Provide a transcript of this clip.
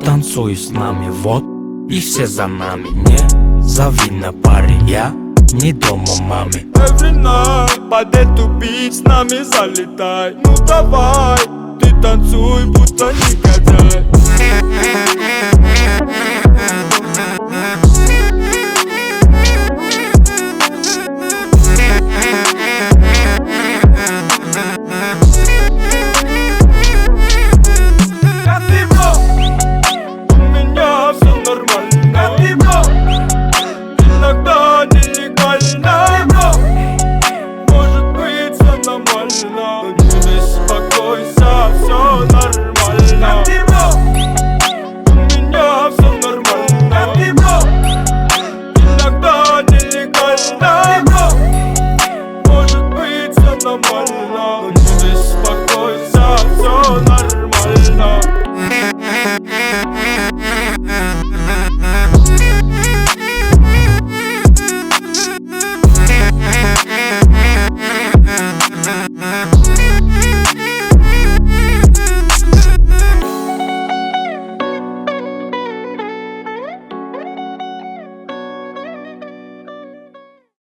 танцуй с нами, вот, и все за нами. Не зови на паре, я не дома маме. Every night под эту бит с нами залетай. Ну давай, ты танцуй, будто негодяй.